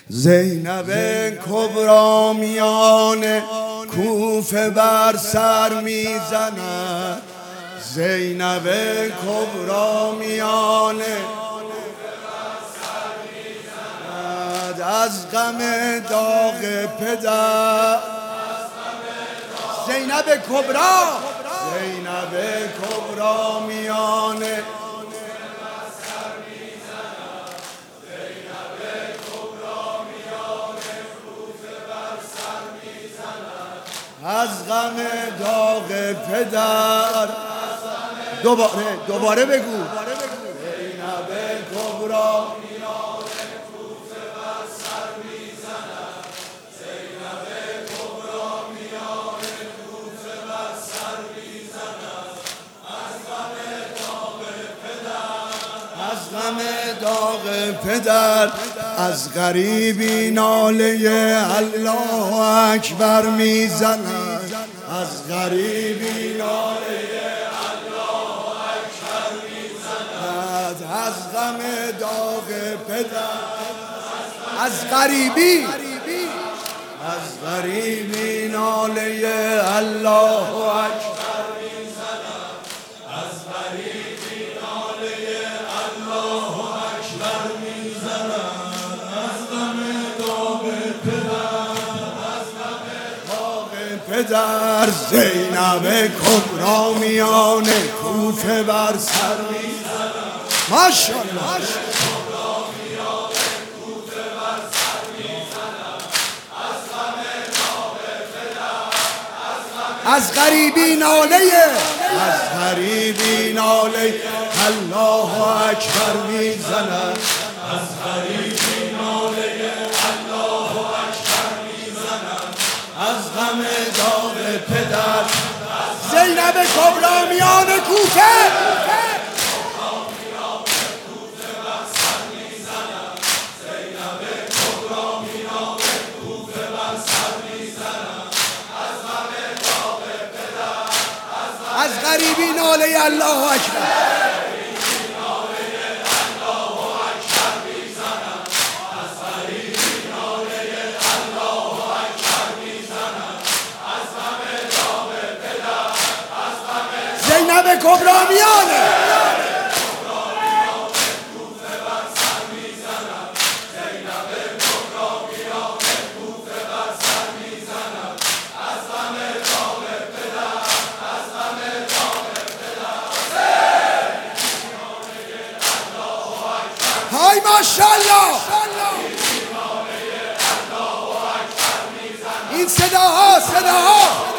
زینب کبرا میان کوفه بر سر میزند. زینب کبرا میان از غم داغ پدر. زینب کبرا، زینب کبرا میان از غم داغ پدر. دوباره بگو. زینب کبرا میان کوفه بر سر میزند. زینب کبرا میان کوفه بر سر میزند. از غم داغ پدر، از غم داغ پدر. از غریبی ناله الله اکبر میزند. از غریبی ناله الله اکبر میزند. از غم داغ پدر، از غریبی، از غریبی ناله الله اکبر میزند. از غریبی ناله الله اکبر میزند. پدر زینب کبرا میان کوفه بر سر میزند. ماشاءالله. از غریبی ناله، از غریبی ناله الله اکبر میزند. از غریبی ناله الله اکبر میزند. از غم داغ پدر. زینب کبرا میان کوفه از غریبی ناله الله اکبر. زینب کبرا میانه کوفه بر سر میزند. زینب کبرا میانه کوفه بر سر میزند. از غم داغ پدر، از غم داغ پدر. های ماشاءالله. این صداها صداها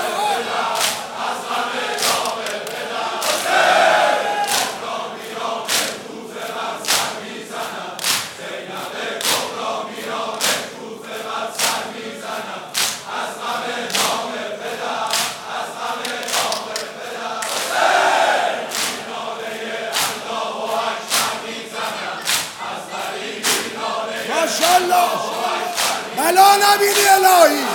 ماشاءالله. بلا نبینی الهی.